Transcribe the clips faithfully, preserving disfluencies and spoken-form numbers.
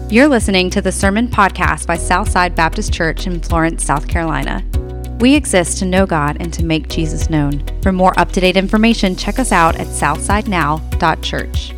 You're listening to the Sermon Podcast by Southside Baptist Church in Florence, South Carolina. We exist to know God and to make Jesus known. For more up-to-date information, check us out at southside now dot church.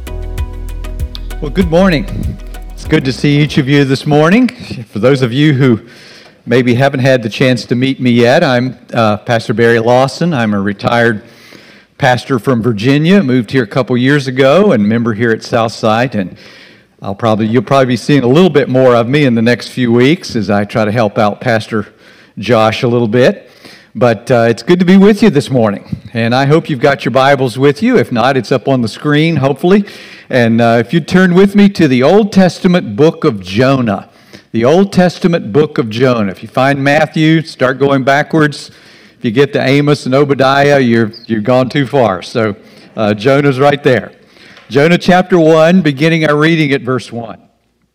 Well, good morning. It's good to see each of you this morning. For those of you who maybe haven't had the chance to meet me yet, I'm uh, Pastor Barry Lawson. I'm a retired pastor from Virginia, moved here a couple years ago and member here at Southside, and I'll probably you'll probably be seeing a little bit more of me in the next few weeks as I try to help out Pastor Josh a little bit. But uh, it's good to be with you this morning, and I hope you've got your Bibles with you. If not, it's up on the screen, hopefully. And uh, if you'd turn with me to the Old Testament book of Jonah. The Old Testament book of Jonah. If you find Matthew, start going backwards. If you get to Amos and Obadiah, you're you've gone too far. So uh, Jonah's right there. Jonah chapter one, beginning our reading at verse one.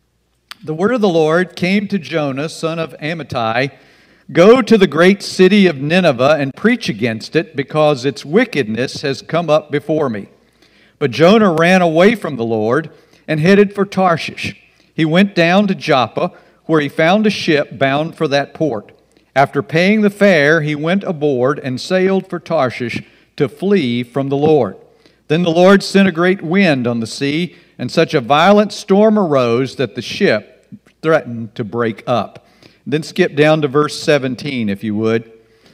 The word of the Lord came to Jonah, son of Amittai. Go to the great city of Nineveh and preach against it, because its wickedness has come up before me. But Jonah ran away from the Lord and headed for Tarshish. He went down to Joppa, where he found a ship bound for that port. After paying the fare, he went aboard and sailed for Tarshish to flee from the Lord. Then the Lord sent a great wind on the sea, and such a violent storm arose that the ship threatened to break up. Then skip down to verse seventeen, if you would.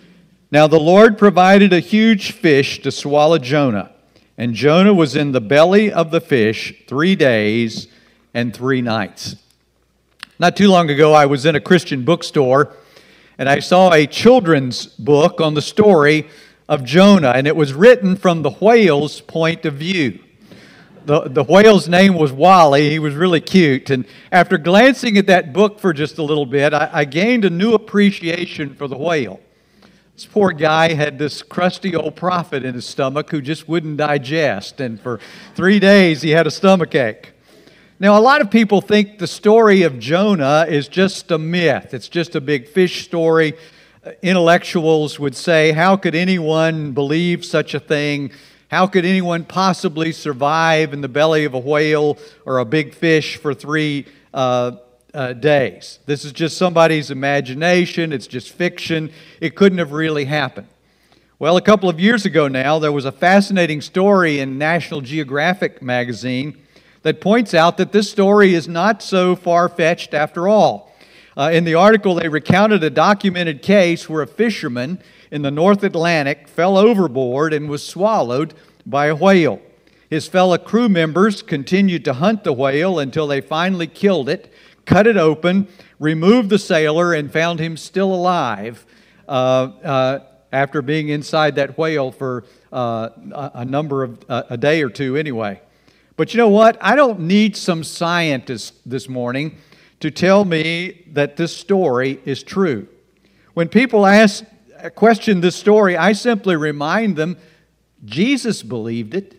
Now the Lord provided a huge fish to swallow Jonah, and Jonah was in the belly of the fish three days and three nights. Not too long ago, I was in a Christian bookstore, and I saw a children's book on the story of Jonah, and it was written from the whale's point of view. The, the whale's name was Wally. He was really cute. And after glancing at that book for just a little bit, I, I gained a new appreciation for the whale. This poor guy had this crusty old prophet in his stomach who just wouldn't digest, and for three days he had a stomachache. Now, a lot of people think the story of Jonah is just a myth. It's just a big fish story. Intellectuals would say, how could anyone believe such a thing? How could anyone possibly survive in the belly of a whale or a big fish for three uh, uh, days? This is just somebody's imagination. It's just fiction. It couldn't have really happened. Well, a couple of years ago now, there was a fascinating story in National Geographic magazine that points out that this story is not so far-fetched after all. Uh, in the article, they recounted a documented case where a fisherman in the North Atlantic fell overboard and was swallowed by a whale. His fellow crew members continued to hunt the whale until they finally killed it, cut it open, removed the sailor, and found him still alive uh, uh, after being inside that whale for uh, a, a number of, uh, a day or two anyway. But you know what? I don't need some scientist this morning to tell me that this story is true. When people ask, question this story, I simply remind them Jesus believed it,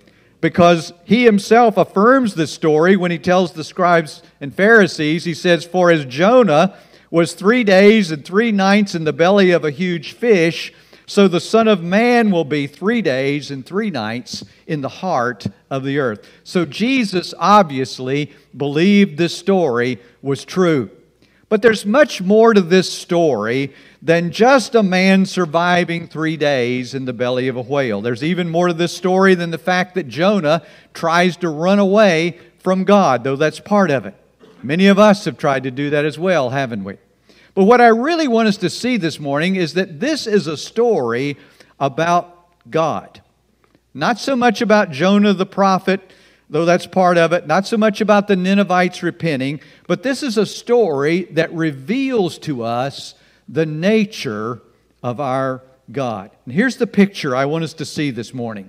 because he himself affirms this story when he tells the scribes and Pharisees. He says, for as Jonah was three days and three nights in the belly of a huge fish, so the Son of Man will be three days and three nights in the heart of the earth. So Jesus obviously believed this story was true. But there's much more to this story than just a man surviving three days in the belly of a whale. There's even more to this story than the fact that Jonah tries to run away from God, though that's part of it. Many of us have tried to do that as well, haven't we? But what I really want us to see this morning is that this is a story about God. Not so much about Jonah the prophet, though that's part of it. Not so much about the Ninevites repenting. But this is a story that reveals to us the nature of our God. And here's the picture I want us to see this morning.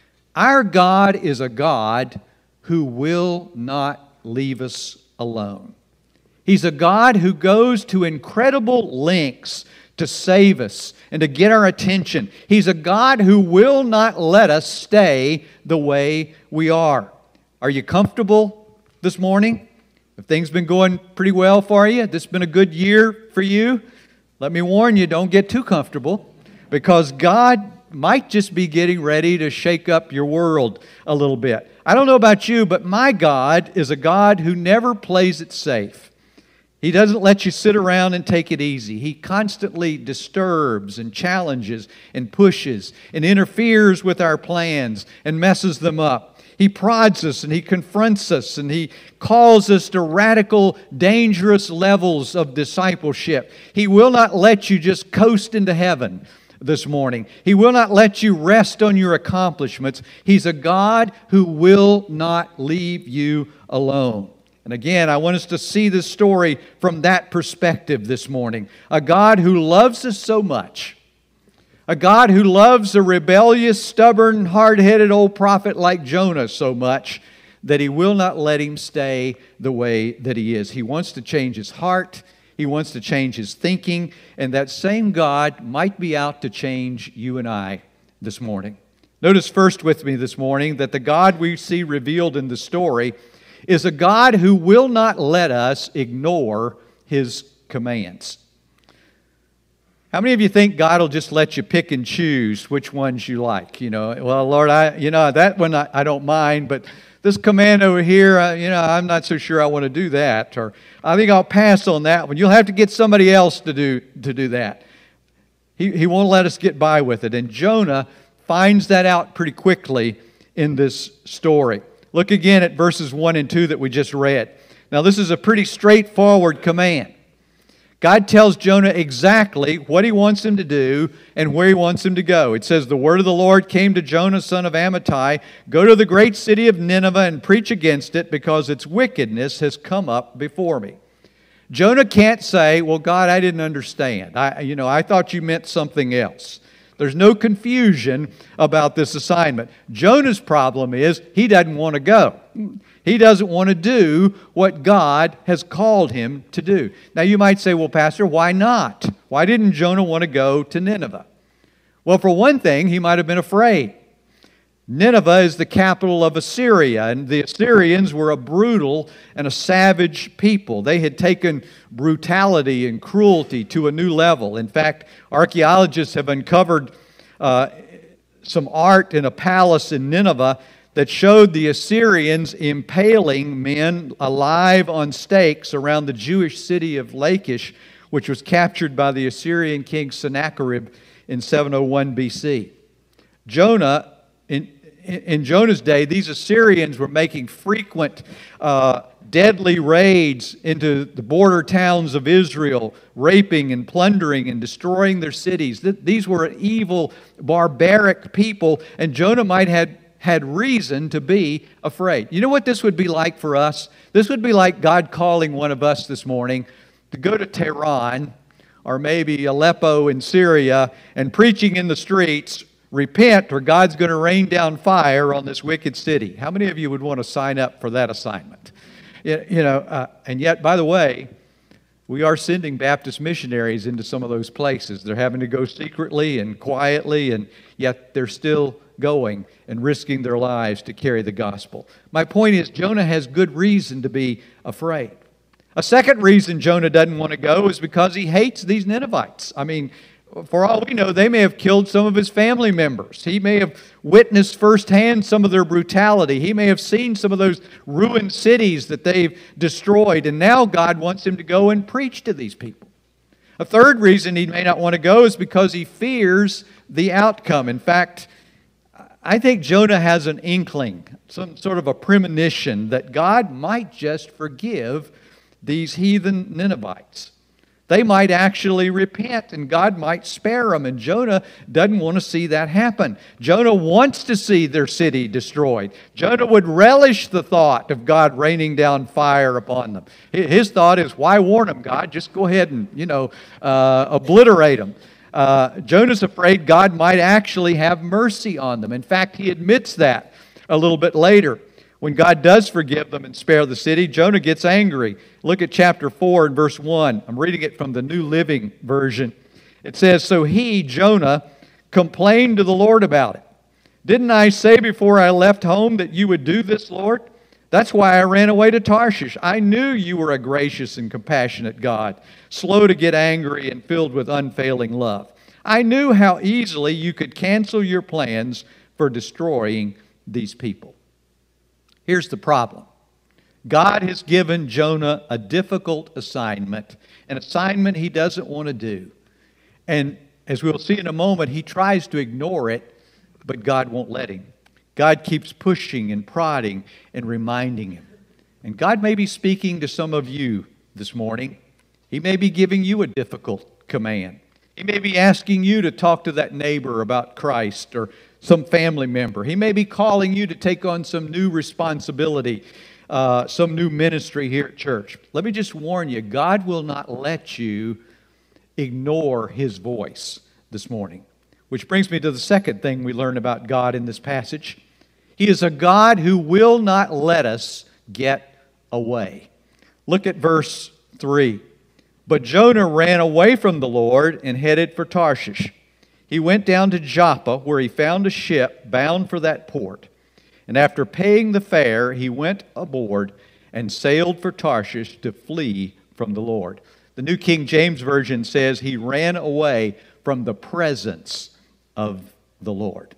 Our God is a God who will not leave us alone. He's a God who goes to incredible lengths to save us and to get our attention. He's a God who will not let us stay the way we are. Are you comfortable this morning? Have things been going pretty well for you? This has been a good year for you? Let me warn you, don't get too comfortable, because God might just be getting ready to shake up your world a little bit. I don't know about you, but my God is a God who never plays it safe. He doesn't let you sit around and take it easy. He constantly disturbs and challenges and pushes and interferes with our plans and messes them up. He prods us and He confronts us and He calls us to radical, dangerous levels of discipleship. He will not let you just coast into heaven this morning. He will not let you rest on your accomplishments. He's a God who will not leave you alone. And again, I want us to see this story from that perspective this morning. A God who loves us so much. A God who loves a rebellious, stubborn, hard-headed old prophet like Jonah so much that He will not let him stay the way that he is. He wants to change his heart. He wants to change his thinking. And that same God might be out to change you and I this morning. Notice first with me this morning that the God we see revealed in the story is a God who will not let us ignore His commands. How many of you think God will just let you pick and choose which ones you like? You know, well, Lord, I, you know, that one I, I don't mind, but this command over here, uh, you know, I'm not so sure I want to do that, or I think I'll pass on that one. You'll have to get somebody else to do to do that. He he won't let us get by with it, and Jonah finds that out pretty quickly in this story. Look again at verses one and two that we just read. Now, this is a pretty straightforward command. God tells Jonah exactly what He wants him to do and where He wants him to go. It says, "The word of the Lord came to Jonah, son of Amittai, go to the great city of Nineveh and preach against it, because its wickedness has come up before me." Jonah can't say, "Well, God, I didn't understand. I, you know, I thought you meant something else." There's no confusion about this assignment. Jonah's problem is he doesn't want to go. He doesn't want to do what God has called him to do. Now you might say, "Well, Pastor, why not? Why didn't Jonah want to go to Nineveh?" Well, for one thing, he might have been afraid. Nineveh is the capital of Assyria, and the Assyrians were a brutal and a savage people. They had taken brutality and cruelty to a new level. In fact, archaeologists have uncovered uh, some art in a palace in Nineveh that showed the Assyrians impaling men alive on stakes around the Jewish city of Lachish, which was captured by the Assyrian king Sennacherib in seven oh one B C. Jonah, in, in Jonah's day, these Assyrians were making frequent uh, deadly raids into the border towns of Israel, raping and plundering and destroying their cities. These were evil, barbaric people, and Jonah might have had reason to be afraid. You know what this would be like for us? This would be like God calling one of us this morning to go to Tehran or maybe Aleppo in Syria and preaching in the streets, "Repent or God's going to rain down fire on this wicked city." How many of you would want to sign up for that assignment? You know, uh, and yet, by the way, we are sending Baptist missionaries into some of those places. They're having to go secretly and quietly, and yet they're still going and risking their lives to carry the gospel. My point is, Jonah has good reason to be afraid. A second reason Jonah doesn't want to go is because he hates these Ninevites. I mean, for all we know, they may have killed some of his family members. He may have witnessed firsthand some of their brutality. He may have seen some of those ruined cities that they've destroyed. And now God wants him to go and preach to these people. A third reason he may not want to go is because he fears the outcome. In fact, I think Jonah has an inkling, some sort of a premonition that God might just forgive these heathen Ninevites. They might actually repent and God might spare them. And Jonah doesn't want to see that happen. Jonah wants to see their city destroyed. Jonah would relish the thought of God raining down fire upon them. His thought is, why warn them, God? Just go ahead and, you know, uh, obliterate them. Uh, Jonah's afraid God might actually have mercy on them. In fact, he admits that a little bit later. When God does forgive them and spare the city, Jonah gets angry. Look at chapter four and verse one. I'm reading it from the New Living Version. It says, "So he, Jonah, complained to the Lord about it. 'Didn't I say before I left home that you would do this, Lord? That's why I ran away to Tarshish. I knew you were a gracious and compassionate God, slow to get angry and filled with unfailing love. I knew how easily you could cancel your plans for destroying these people.'" Here's the problem. God has given Jonah a difficult assignment, an assignment he doesn't want to do. And as we'll see in a moment, he tries to ignore it, but God won't let him. God keeps pushing and prodding and reminding him. And God may be speaking to some of you this morning. He may be giving you a difficult command. He may be asking you to talk to that neighbor about Christ or some family member. He may be calling you to take on some new responsibility, uh, some new ministry here at church. Let me just warn you, God will not let you ignore His voice this morning. Which brings me to the second thing we learn about God in this passage. He is a God who will not let us get away. Look at verse three. But Jonah ran away from the Lord and headed for Tarshish. He went down to Joppa, where he found a ship bound for that port. And after paying the fare, he went aboard and sailed for Tarshish to flee from the Lord. The New King James Version says he ran away from the presence of the Lord.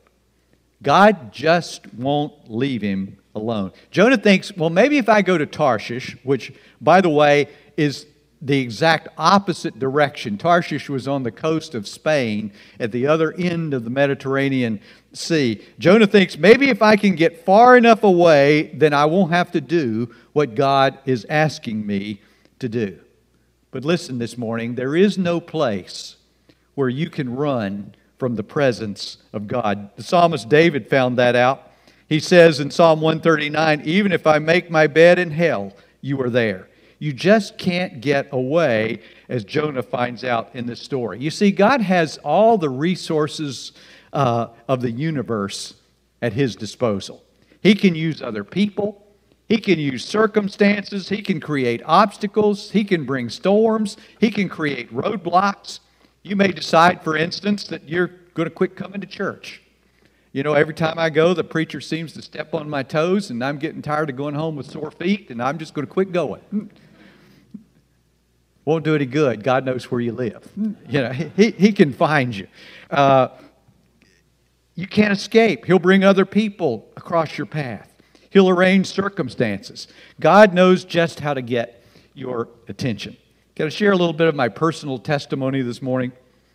God just won't leave him alone. Jonah thinks, well, maybe if I go to Tarshish, which, by the way, is the exact opposite direction. Tarshish was on the coast of Spain at the other end of the Mediterranean Sea. Jonah thinks, maybe if I can get far enough away, then I won't have to do what God is asking me to do. But listen this morning, there is no place where you can run from the presence of God. The psalmist David found that out. He says in Psalm one thirty-nine, even if I make my bed in hell, you are there. You just can't get away, as Jonah finds out in this story. You see, God has all the resources uh, of the universe at His disposal. He can use other people. He can use circumstances. He can create obstacles. He can bring storms. He can create roadblocks. You may decide, for instance, that you're going to quit coming to church. You know, every time I go, the preacher seems to step on my toes, and I'm getting tired of going home with sore feet, and I'm just going to quit going. Won't do any good. God knows where you live. You know, He, he can find you. Uh, you can't escape. He'll bring other people across your path. He'll arrange circumstances. God knows just how to get your attention. Can I share a little bit of my personal testimony this morning?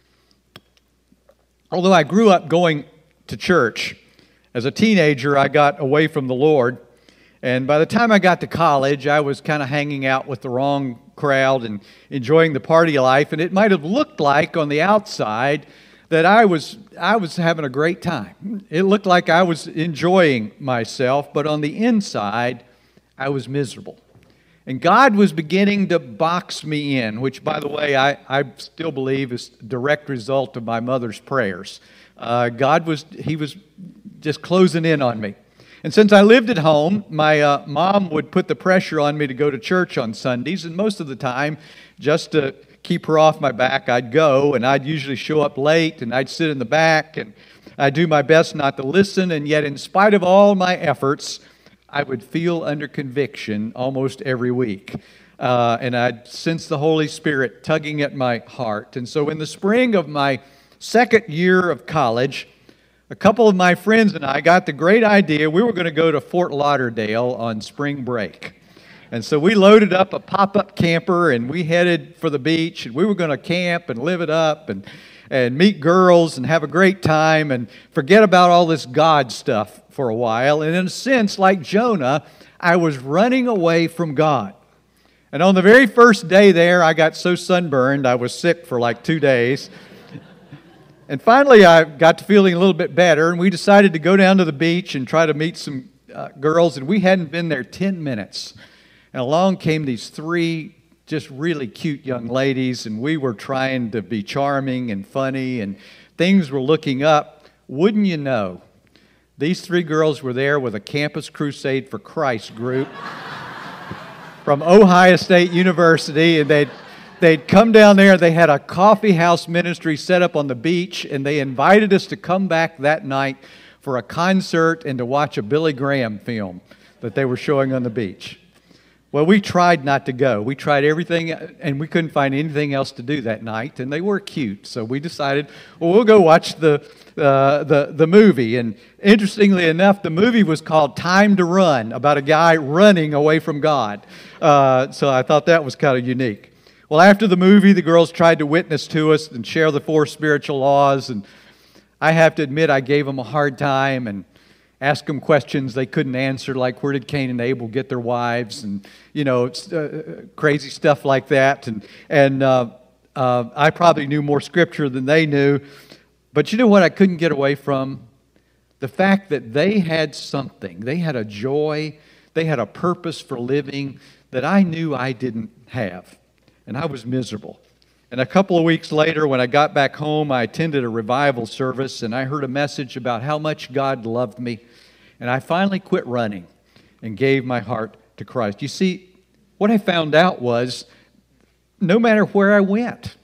Although I grew up going to church, as a teenager I got away from the Lord. And by the time I got to college, I was kind of hanging out with the wrong crowd and enjoying the party life. And it might have looked like on the outside that I was I was having a great time. It looked like I was enjoying myself, but on the inside, I was miserable. And God was beginning to box me in, which, by the way, I, I still believe is a direct result of my mother's prayers. Uh, God was, He was just closing in on me. And since I lived at home, my uh, mom would put the pressure on me to go to church on Sundays, and most of the time, just to keep her off my back, I'd go, and I'd usually show up late, and I'd sit in the back, and I'd do my best not to listen, and yet in spite of all my efforts, I would feel under conviction almost every week. Uh, and I'd sense the Holy Spirit tugging at my heart. And so in the spring of my second year of college, a couple of my friends and I got the great idea we were going to go to Fort Lauderdale on spring break. And so we loaded up a pop-up camper and we headed for the beach, and we were going to camp and live it up and, and meet girls and have a great time and forget about all this God stuff for a while. And in a sense, like Jonah, I was running away from God. And on the very first day there, I got so sunburned, I was sick for like two days. And finally, I got to feeling a little bit better, and we decided to go down to the beach and try to meet some uh, girls, and we hadn't been there ten minutes. And along came these three just really cute young ladies, and we were trying to be charming and funny, and things were looking up. Wouldn't you know, these three girls were there with a Campus Crusade for Christ group from Ohio State University, and they'd They'd come down there, they had a coffee house ministry set up on the beach, and they invited us to come back that night for a concert and to watch a Billy Graham film that they were showing on the beach. Well, we tried not to go. We tried everything, and we couldn't find anything else to do that night, and they were cute. So we decided, well, we'll go watch the, uh, the, the movie. And interestingly enough, the movie was called Time to Run, about a guy running away from God. Uh, so I thought that was kind of unique. Well, after the movie, the girls tried to witness to us and share the four spiritual laws, and I have to admit I gave them a hard time and asked them questions they couldn't answer, like where did Cain and Abel get their wives, and you know, uh, crazy stuff like that. And and uh, uh, I probably knew more scripture than they knew, but you know what I couldn't get away from? The fact that they had something, they had a joy, they had a purpose for living that I knew I didn't have, and I was miserable. And a couple of weeks later, when I got back home, I attended a revival service, and I heard a message about how much God loved me. And I finally quit running and gave my heart to Christ. You see, what I found out was, no matter where I went,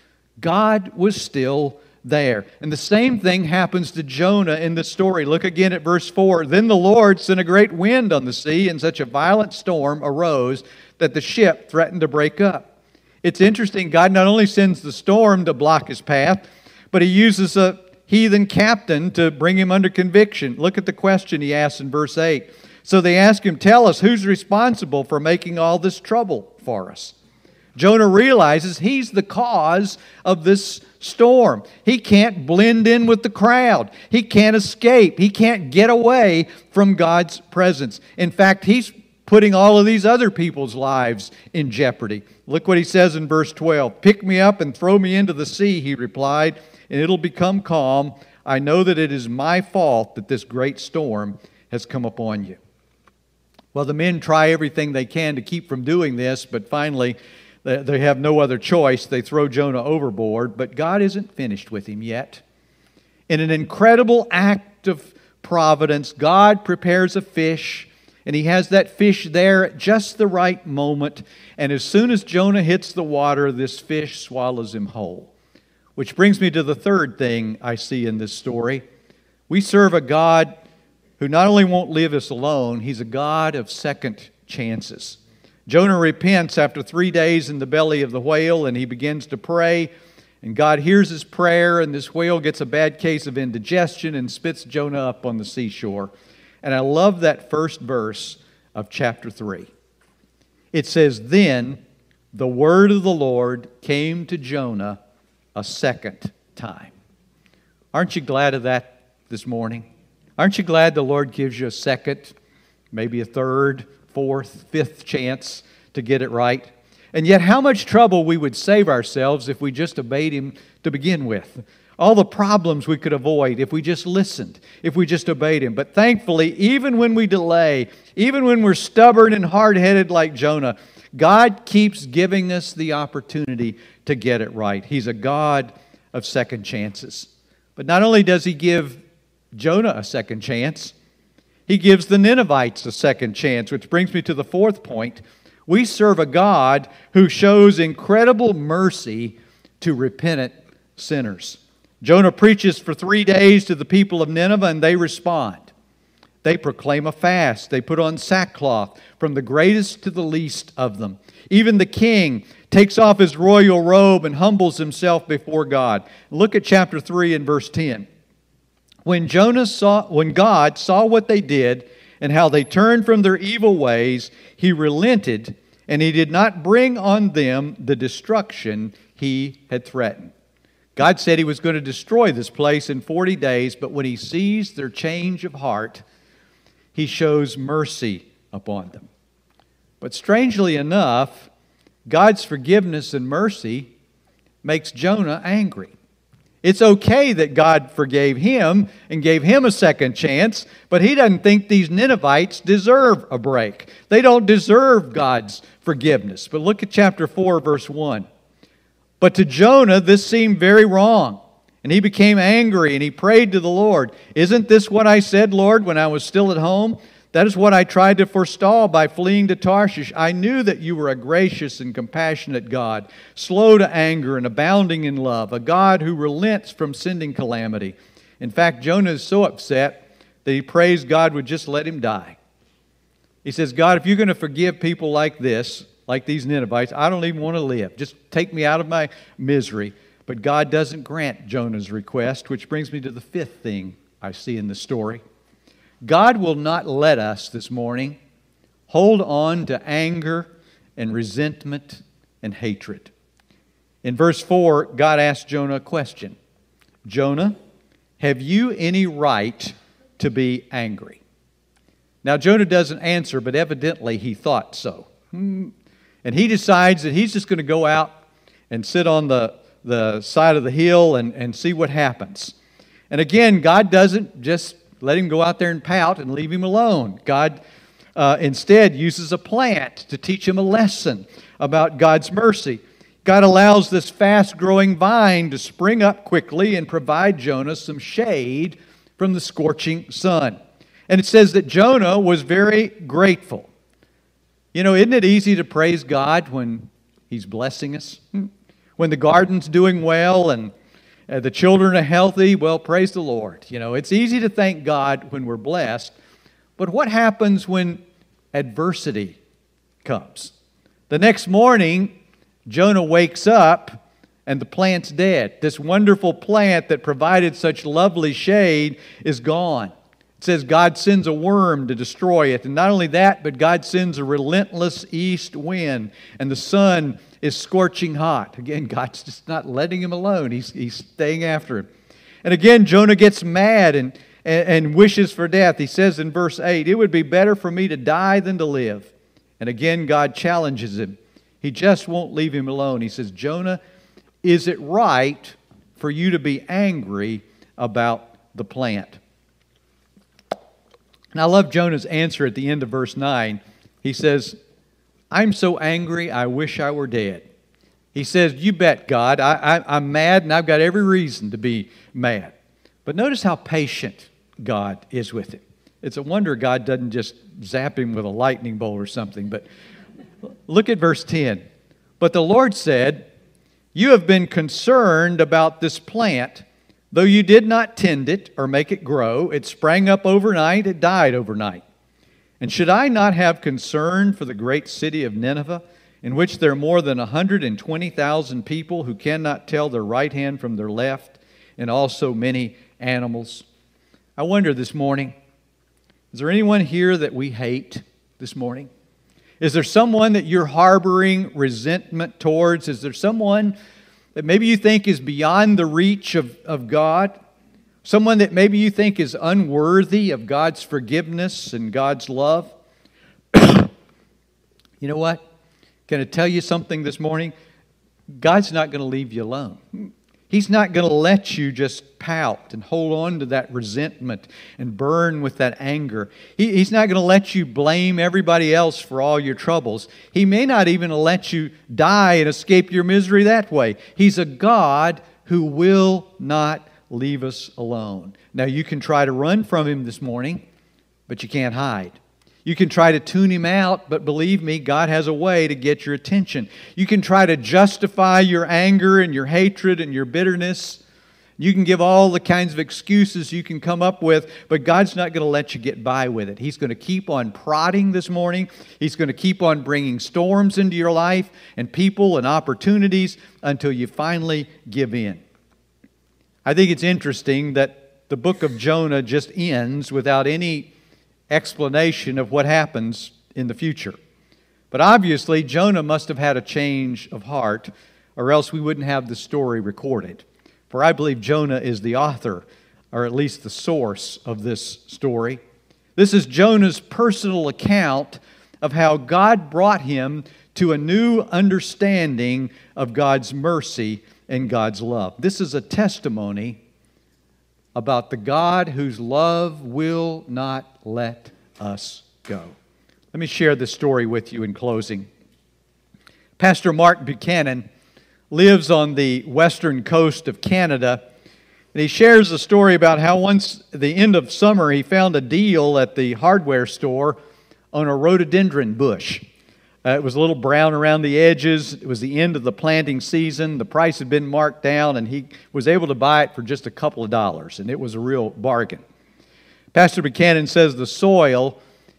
God was still there. And the same thing happens to Jonah in the story. Look again at verse four. Then the Lord sent a great wind on the sea, and such a violent storm arose that the ship threatened to break up. It's interesting, God not only sends the storm to block his path, but he uses a heathen captain to bring him under conviction. Look at the question he asks in verse eight. So they ask him, tell us, who's responsible for making all this trouble for us? Jonah realizes he's the cause of this storm. He can't blend in with the crowd. He can't escape. He can't get away from God's presence. In fact, he's putting all of these other people's lives in jeopardy. Look what he says in verse twelve. Pick me up and throw me into the sea, he replied, and it'll become calm. I know that it is my fault that this great storm has come upon you. Well, the men try everything they can to keep from doing this, but finally they have no other choice. They throw Jonah overboard, but God isn't finished with him yet. In an incredible act of providence, God prepares a fish, and he has that fish there at just the right moment. And as soon as Jonah hits the water, this fish swallows him whole. Which brings me to the third thing I see in this story. We serve a God who not only won't leave us alone, he's a God of second chances. Jonah repents after three days in the belly of the whale, and he begins to pray. And God hears his prayer, and this whale gets a bad case of indigestion and spits Jonah up on the seashore. And I love that first verse of chapter three. It says, then the word of the Lord came to Jonah a second time. Aren't you glad of that this morning? Aren't you glad the Lord gives you a second, maybe a third, fourth, fifth chance to get it right? And yet how much trouble we would save ourselves if we just obeyed Him to begin with. All the problems we could avoid if we just listened, if we just obeyed Him. But thankfully, even when we delay, even when we're stubborn and hard-headed like Jonah, God keeps giving us the opportunity to get it right. He's a God of second chances. But not only does He give Jonah a second chance, He gives the Ninevites a second chance, which brings me to the fourth point. We serve a God who shows incredible mercy to repentant sinners. Jonah preaches for three days to the people of Nineveh, and they respond. They proclaim a fast. They put on sackcloth, from the greatest to the least of them. Even the king takes off his royal robe and humbles himself before God. Look at chapter three and verse ten. When Jonah saw, when God saw what they did and how they turned from their evil ways, He relented, and He did not bring on them the destruction He had threatened. God said He was going to destroy this place in forty days, but when He sees their change of heart, He shows mercy upon them. But strangely enough, God's forgiveness and mercy makes Jonah angry. It's okay that God forgave him and gave him a second chance, but he doesn't think these Ninevites deserve a break. They don't deserve God's forgiveness. But look at chapter four, verse one. But to Jonah, this seemed very wrong. And he became angry and he prayed to the Lord. Isn't this what I said, Lord, when I was still at home? That is what I tried to forestall by fleeing to Tarshish. I knew that you were a gracious and compassionate God, slow to anger and abounding in love, a God who relents from sending calamity. In fact, Jonah is so upset that he prays God would just let him die. He says, God, if you're going to forgive people like this, like these Ninevites, I don't even want to live. Just take me out of my misery. But God doesn't grant Jonah's request, which brings me to the fifth thing I see in the story. God will not let us this morning hold on to anger and resentment and hatred. In verse four, God asked Jonah a question. Jonah, have you any right to be angry? Now, Jonah doesn't answer, but evidently he thought so. And he decides that he's just going to go out and sit on the, the side of the hill and, and see what happens. And again, God doesn't just let him go out there and pout and leave him alone. God uh, instead uses a plant to teach him a lesson about God's mercy. God allows this fast-growing vine to spring up quickly and provide Jonah some shade from the scorching sun. And it says that Jonah was very grateful. You know, isn't it easy to praise God when He's blessing us? When the garden's doing well and uh, the children are healthy, well, praise the Lord. You know, it's easy to thank God when we're blessed. But what happens when adversity comes? The next morning, Jonah wakes up and the plant's dead. This wonderful plant that provided such lovely shade is gone. It says God sends a worm to destroy it. And not only that, but God sends a relentless east wind. And the sun is scorching hot. Again, God's just not letting him alone. He's, he's staying after him. And again, Jonah gets mad and, and, and wishes for death. He says in verse eight, it would be better for me to die than to live. And again, God challenges him. He just won't leave him alone. He says, Jonah, is it right for you to be angry about the plant? And I love Jonah's answer at the end of verse nine. He says, I'm so angry, I wish I were dead. He says, you bet, God, I, I, I'm mad and I've got every reason to be mad. But notice how patient God is with him. It's a wonder God doesn't just zap him with a lightning bolt or something. But look at verse ten. But the Lord said, you have been concerned about this plant. Though you did not tend it or make it grow, it sprang up overnight, it died overnight. And should I not have concern for the great city of Nineveh, in which there are more than one hundred twenty thousand people who cannot tell their right hand from their left, and also many animals? I wonder this morning, is there anyone here that we hate this morning? Is there someone that you're harboring resentment towards? Is there someone that maybe you think is beyond the reach of, of God? Someone that maybe you think is unworthy of God's forgiveness and God's love? You know what? Can I tell you something this morning? God's not going to leave you alone. He's not going to let you just pout and hold on to that resentment and burn with that anger. He, he's not going to let you blame everybody else for all your troubles. He may not even let you die and escape your misery that way. He's a God who will not leave us alone. Now, you can try to run from Him this morning, but you can't hide. You can try to tune Him out, but believe me, God has a way to get your attention. You can try to justify your anger and your hatred and your bitterness. You can give all the kinds of excuses you can come up with, but God's not going to let you get by with it. He's going to keep on prodding this morning. He's going to keep on bringing storms into your life and people and opportunities until you finally give in. I think it's interesting that the book of Jonah just ends without any explanation of what happens in the future. But obviously, Jonah must have had a change of heart, or else we wouldn't have the story recorded. For I believe Jonah is the author, or at least the source of this story. This is Jonah's personal account of how God brought him to a new understanding of God's mercy and God's love. This is a testimony about the God whose love will not let us go. Let me share this story with you in closing. Pastor Mark Buchanan lives on the western coast of Canada, and he shares a story about how once at the end of summer he found a deal at the hardware store on a rhododendron bush. Uh, it was a little brown around the edges. It was the end of the planting season. The price had been marked down, and he was able to buy it for just a couple of dollars, and it was a real bargain. Pastor Buchanan says the soil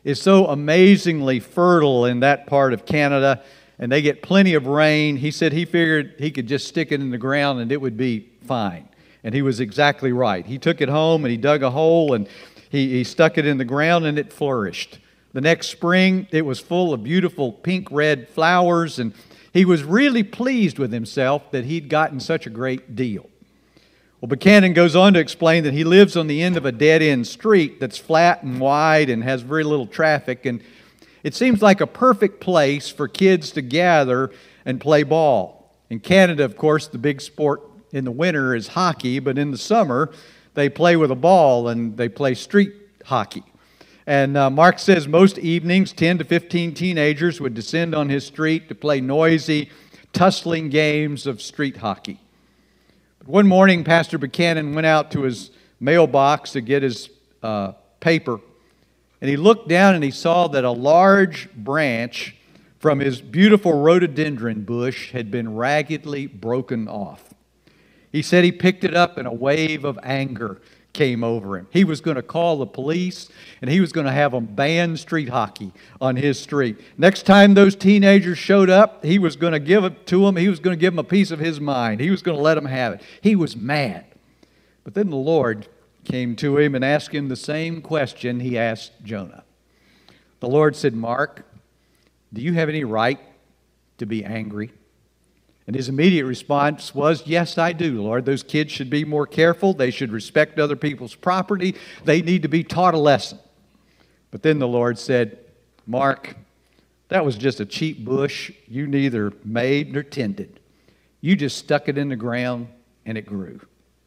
is so amazingly fertile in that part of Canada, and they get plenty of rain. He said he figured he could just stick it in the ground and it would be fine. And he was exactly right. He took it home and he dug a hole and he, he stuck it in the ground and it flourished. The next spring, it was full of beautiful pink-red flowers, and he was really pleased with himself that he'd gotten such a great deal. Well, Buchanan goes on to explain that he lives on the end of a dead-end street that's flat and wide and has very little traffic, and it seems like a perfect place for kids to gather and play ball. In Canada, of course, the big sport in the winter is hockey, but in the summer, they play with a ball and they play street hockey. And uh, Mark says most evenings, ten to fifteen teenagers would descend on his street to play noisy, tussling games of street hockey. But one morning, Pastor Buchanan went out to his mailbox to get his uh, paper, and he looked down and he saw that a large branch from his beautiful rhododendron bush had been raggedly broken off. He said he picked it up and a wave of anger came over him. He was going to call the police, and he was going to have them ban street hockey on his street. Next time those teenagers showed up, he was going to give it to them. He was going to give them a piece of his mind. He was going to let them have it. He was mad. But then the Lord came to him and asked him the same question he asked Jonah. The Lord said, "Mark, do you have any right to be angry?" And his immediate response was, "Yes, I do, Lord. Those kids should be more careful. They should respect other people's property. They need to be taught a lesson." But then the Lord said, "Mark, that was just a cheap bush you neither made nor tended. You just stuck it in the ground and it grew.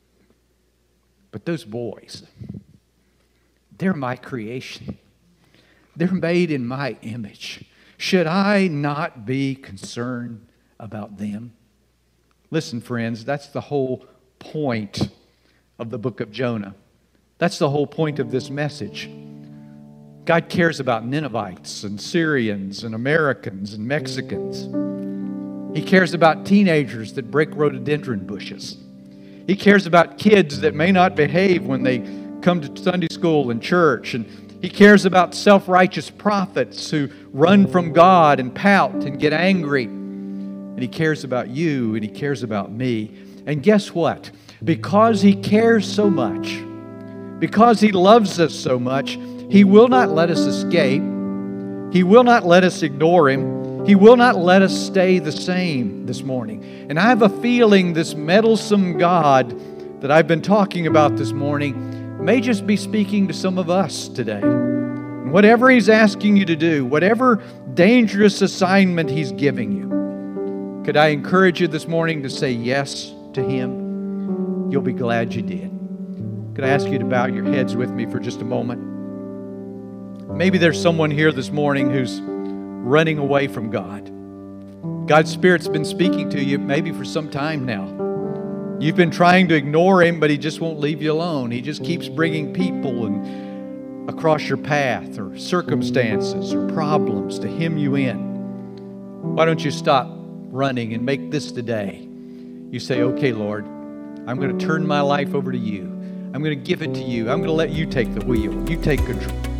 But those boys, they're my creation. They're made in my image. Should I not be concerned about them?" Listen, friends, that's the whole point of the book of Jonah. That's the whole point of this message. God cares about Ninevites and Syrians and Americans and Mexicans. He cares about teenagers that break rhododendron bushes. He cares about kids that may not behave when they come to Sunday school and church. And He cares about self-righteous prophets who run from God and pout and get angry. And He cares about you, and He cares about me. And guess what? Because He cares so much, because He loves us so much, He will not let us escape. He will not let us ignore Him. He will not let us stay the same this morning. And I have a feeling this meddlesome God that I've been talking about this morning may just be speaking to some of us today. And whatever He's asking you to do, whatever dangerous assignment He's giving you, could I encourage you this morning to say yes to Him? You'll be glad you did. Could I ask you to bow your heads with me for just a moment? Maybe there's someone here this morning who's running away from God. God's Spirit's been speaking to you maybe for some time now. You've been trying to ignore Him, but He just won't leave you alone. He just keeps bringing people and across your path, or circumstances or problems to hem you in. Why don't you stop running and make this today? You say, "Okay, Lord, I'm going to turn my life over to You. I'm going to give it to You. I'm going to let You take the wheel. You take control."